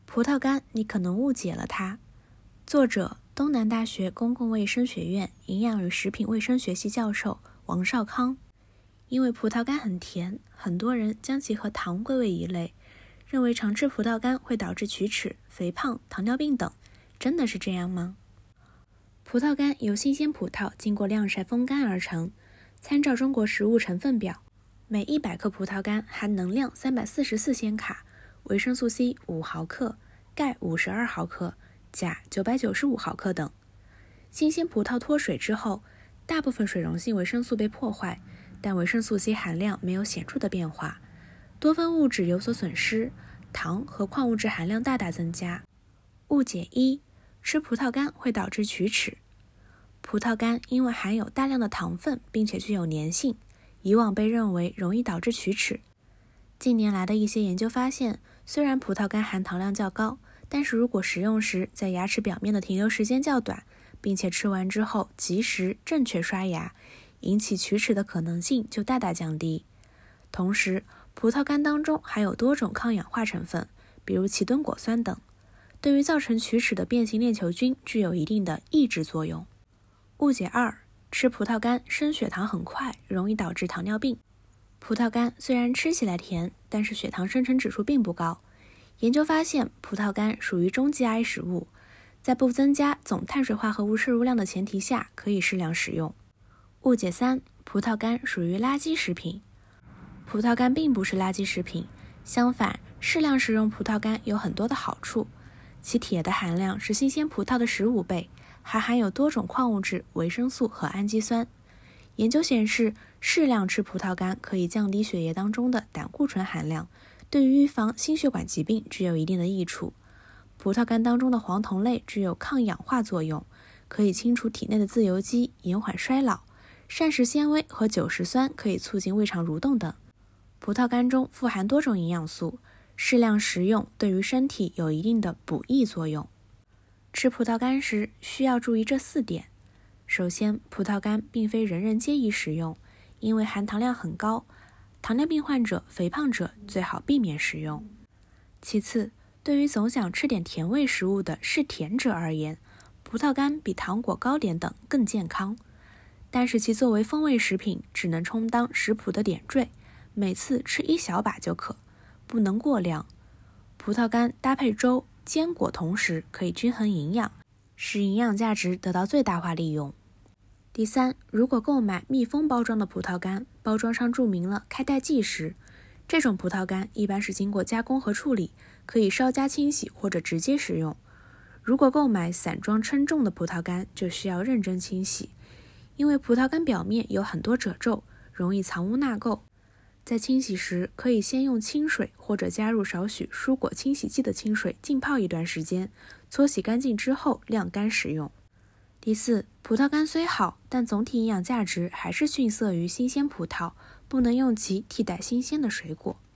葡萄干，你可能误解了它。作者：东南大学公共卫生学院营养与食品卫生学系教授王绍康。因为葡萄干很甜，很多人将其和糖归为一类，认为常吃葡萄干会导致龋齿、肥胖、糖尿病等。真的是这样吗？葡萄干由新鲜葡萄经过晾晒风干而成。参照中国食物成分表，每100克葡萄干含能量344千卡，维生素 C 5毫克，钙52毫克，钾995毫克等。新鲜葡萄脱水之后，大部分水溶性维生素被破坏，但维生素 C 含量没有显著的变化，多酚物质有所损失，糖和矿物质含量大大增加。误解1：吃葡萄干会导致龋齿。葡萄干因为含有大量的糖分，并且具有粘性，以往被认为容易导致龋齿。近年来的一些研究发现，虽然葡萄干含糖量较高，但是如果食用时在牙齿表面的停留时间较短，并且吃完之后及时正确刷牙，引起龋齿的可能性就大大降低。同时，葡萄干当中含有多种抗氧化成分，比如奇敦果酸等，对于造成龋齿的变形链球菌具有一定的抑制作用。误解2：吃葡萄干升血糖很快，容易导致糖尿病。葡萄干虽然吃起来甜，但是血糖生成指数并不高。研究发现，葡萄干属于中 GI 食物，在不增加总碳水化合物摄入量的前提下，可以适量食用。误解3：葡萄干属于垃圾食品。葡萄干并不是垃圾食品，相反，适量食用葡萄干有很多的好处。其铁的含量是新鲜葡萄的15倍，还含有多种矿物质、维生素和氨基酸。研究显示，适量吃葡萄干可以降低血液当中的胆固醇含量，对于预防心血管疾病具有一定的益处。葡萄干当中的黄酮类具有抗氧化作用，可以清除体内的自由基，延缓衰老。膳食纤维和酒石酸可以促进胃肠蠕动等。葡萄干中富含多种营养素，适量食用对于身体有一定的补益作用。吃葡萄干时需要注意这4点。首先，葡萄干并非人人皆宜食用，因为含糖量很高，糖尿病患者、肥胖者最好避免食用。其次，对于总想吃点甜味食物的嗜甜者而言，葡萄干比糖果、糕点等更健康，但是其作为风味食品只能充当食谱的点缀，每次吃1小把就可，不能过量。葡萄干搭配粥、坚果同食，可以均衡营养，使营养价值得到最大化利用。第3，如果购买密封包装的葡萄干，包装上注明了开袋即食，这种葡萄干一般是经过加工和处理，可以稍加清洗或者直接食用。如果购买散装称重的葡萄干，就需要认真清洗，因为葡萄干表面有很多褶皱，容易藏污纳垢。在清洗时，可以先用清水或者加入少许蔬果清洗剂的清水浸泡一段时间，搓洗干净之后晾干食用。第4，葡萄干虽好，但总体营养价值还是逊色于新鲜葡萄，不能用其替代新鲜的水果。